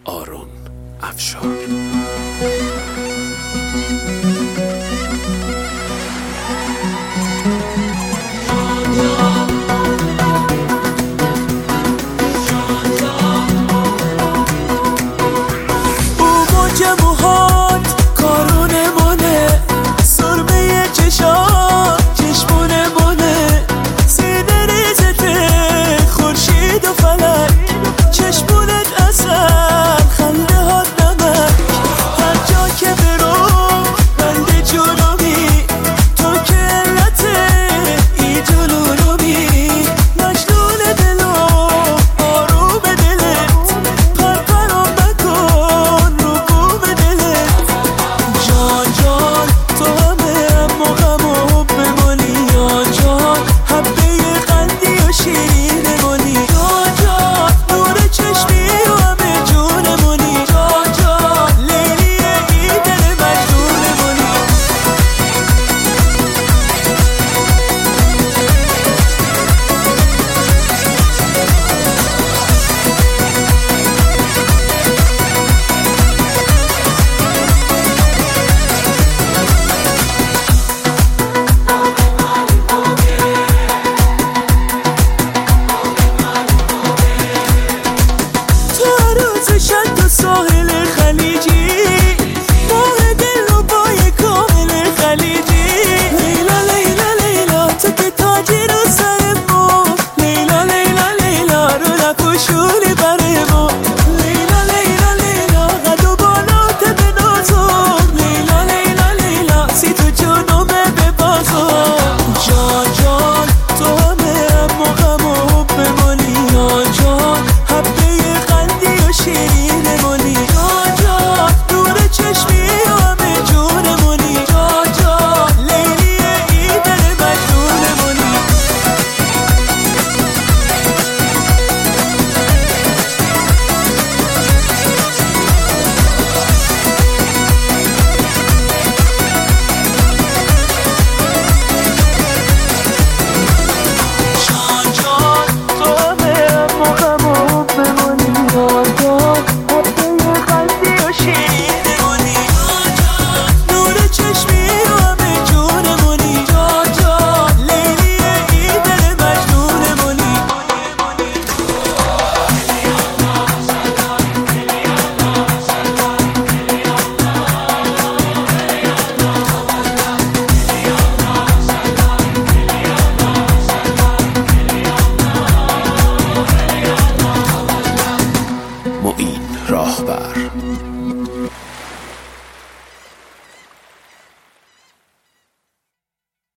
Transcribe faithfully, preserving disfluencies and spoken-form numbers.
آرون افشار. ساحل خلیجی ماه دل رو بای کامل خلیجی. لیلا لیلا لیلا تو که تاجی رو سر ما، لیلا لیلا لیلا رو نکشونی بره ما. لیلا لیلا لیلا قد و بالات به نازم، لیلا لیلا لیلا سی تو جنومه به بازم. جان جان تو همه هم غم و حب منی، جان جان حبه قندی و شیرین معین راهبر.